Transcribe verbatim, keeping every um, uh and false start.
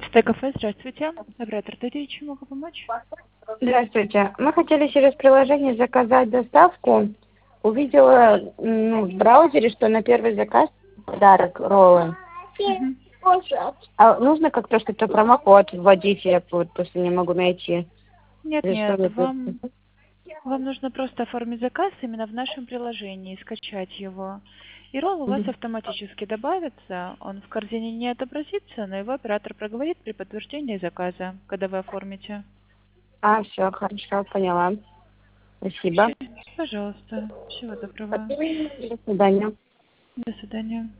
Стейк-кафе, здравствуйте. Оператор Т, чем могу помочь? Здравствуйте. Мы хотели через приложение заказать доставку. Увидела ну, в браузере, что на первый заказ подарок роллы. Мгм. А нужно как-то что-то промокод вводить, я вот просто не могу найти. Нет, Или что нет, мне вам, тут? вам нужно просто оформить заказ именно в нашем приложении, скачать его. И ролл у вас Мгм. автоматически добавится, он в корзине не отобразится, но его оператор проговорит при подтверждении заказа, когда вы оформите. А, все, хорошо, поняла. Спасибо. Всё, пожалуйста, всего доброго. До свидания. До свидания.